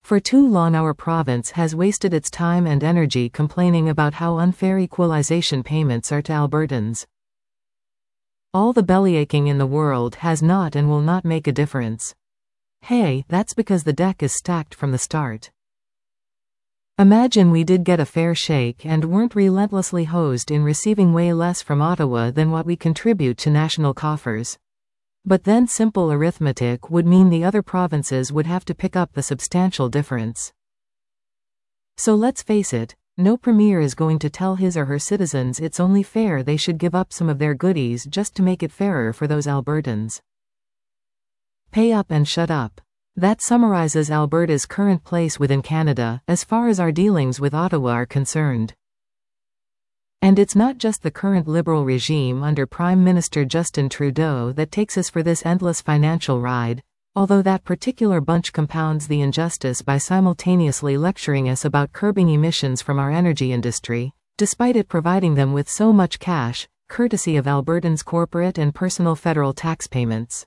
For too long our province has wasted its time and energy complaining about how unfair equalization payments are to Albertans. All the bellyaching in the world has not and will not make a difference. Hey, that's because the deck is stacked from the start. Imagine we did get a fair shake and weren't relentlessly hosed in receiving way less from Ottawa than what we contribute to national coffers. But then simple arithmetic would mean the other provinces would have to pick up the substantial difference. So let's face it, no premier is going to tell his or her citizens it's only fair they should give up some of their goodies just to make it fairer for those Albertans. Pay up and shut up. That summarizes Alberta's current place within Canada, as far as our dealings with Ottawa are concerned. And it's not just the current Liberal regime under Prime Minister Justin Trudeau that takes us for this endless financial ride, although that particular bunch compounds the injustice by simultaneously lecturing us about curbing emissions from our energy industry, despite it providing them with so much cash, courtesy of Albertans' corporate and personal federal tax payments.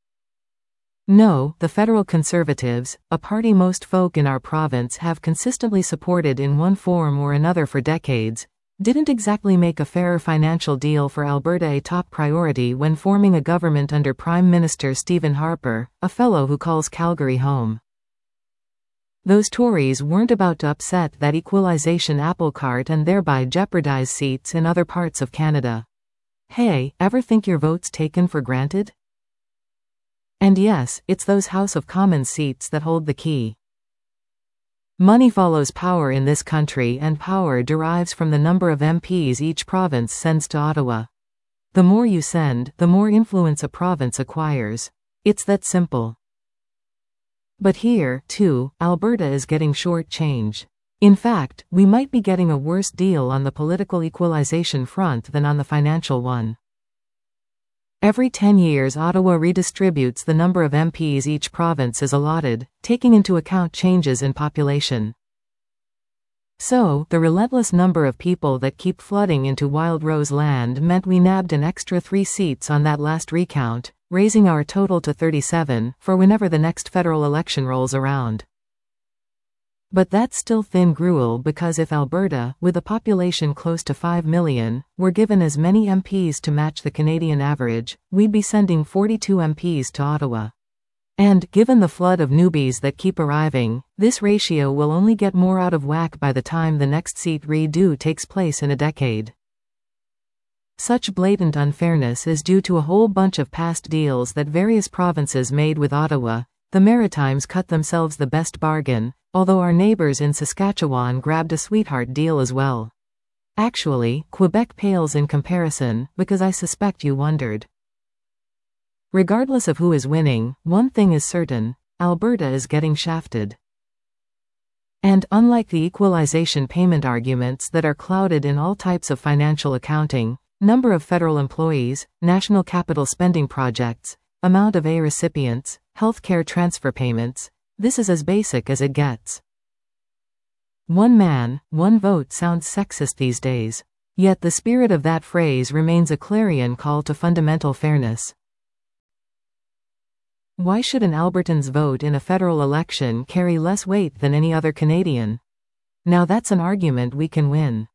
No, the federal Conservatives, a party most folk in our province have consistently supported in one form or another for decades, didn't exactly make a fairer financial deal for Alberta a top priority when forming a government under Prime Minister Stephen Harper, a fellow who calls Calgary home. Those Tories weren't about to upset that equalization apple cart and thereby jeopardize seats in other parts of Canada. Hey, ever think your vote's taken for granted? And yes, it's those House of Commons seats that hold the key. Money follows power in this country, and power derives from the number of MPs each province sends to Ottawa. The more you send, the more influence a province acquires. It's that simple. But here, too, Alberta is getting short change. In fact, we might be getting a worse deal on the political equalization front than on the financial one. Every 10 years Ottawa redistributes the number of MPs each province is allotted, taking into account changes in population. So, the relentless number of people that keep flooding into Wild Rose land meant we nabbed an extra 3 seats on that last recount, raising our total to 37, for whenever the next federal election rolls around. But that's still thin gruel, because if Alberta, with a population close to 5 million, were given as many MPs to match the Canadian average, we'd be sending 42 MPs to Ottawa. And, given the flood of newbies that keep arriving, this ratio will only get more out of whack by the time the next seat redo takes place in a decade. Such blatant unfairness is due to a whole bunch of past deals that various provinces made with Ottawa. The Maritimes cut themselves the best bargain, although our neighbors in Saskatchewan grabbed a sweetheart deal as well. Actually, Quebec pales in comparison, because I suspect you wondered. Regardless of who is winning, one thing is certain: Alberta is getting shafted. And, unlike the equalization payment arguments that are clouded in all types of financial accounting, number of federal employees, national capital spending projects, amount of aid recipients, healthcare transfer payments, this is as basic as it gets. One man, one vote sounds sexist these days. Yet the spirit of that phrase remains a clarion call to fundamental fairness. Why should an Albertan's vote in a federal election carry less weight than any other Canadian? Now that's an argument we can win.